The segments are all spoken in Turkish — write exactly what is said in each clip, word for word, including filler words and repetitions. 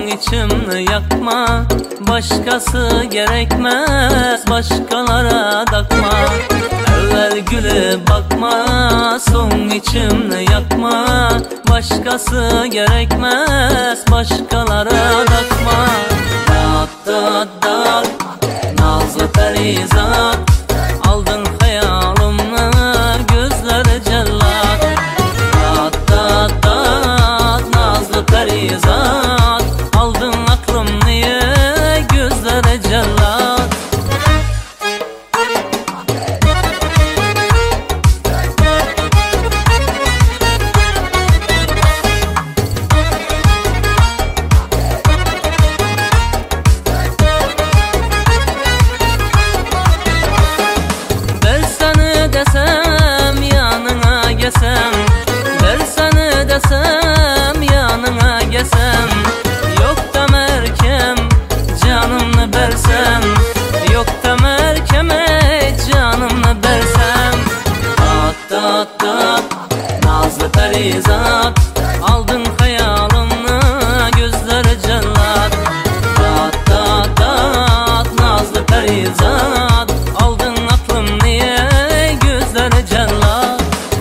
içimni yakma, başkası gerekmez, başkalara takma. Evvel güle bakma, son içimni yakma, başkası gerekmez, başkalara takma. Dat dat dat, nazlı perizat, aldın hayalımı, gözleri cellat. Dat dat dat, nazlı perizat, aldın aklım niye, gözleri cellat. Desem yanına gesem, versene desem yanına gesem, yok da merkem canımı versem, yok da merkeme canımı versem. Dat dat dat, nazlı perizat, aldın hayalımı, gözleri cellat. Dat dat dat, nazlı perizat, aldın aklım niye, gözleri cellat.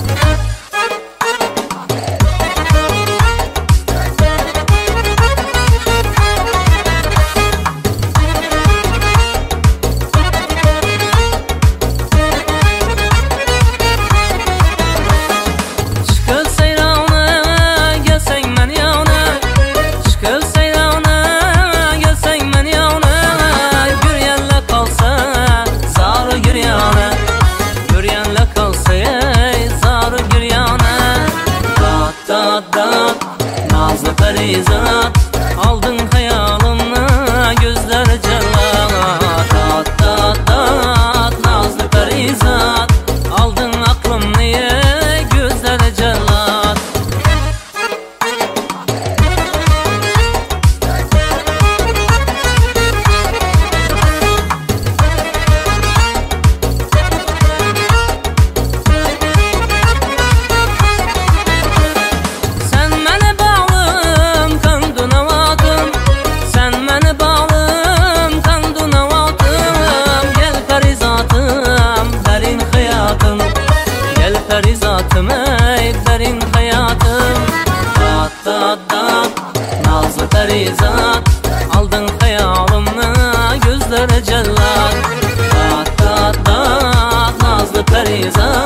Çıkıp seyrana gelsen ben yana, çıkıp seyrana gelsen ben yana, güryenle kalsa zarı güryana, güryenle kalsa zarı güryana. Dat dat dat, nazlı perizat, aldın hayalımı, gözleri cellat. Dat dat dat, nazlı perizat, aldın aklım niye, gözleri cellat. Sen meni bağlım kandına vadım, sen meni bağlım kandına vadım. Gel perizatım, derin hayatım, gel perizatım ey derin hayatım. Dat dat dat, nazlı perizat, aldın hayalımı, gözleri cellat. Dat dat dat, nazlı perizat,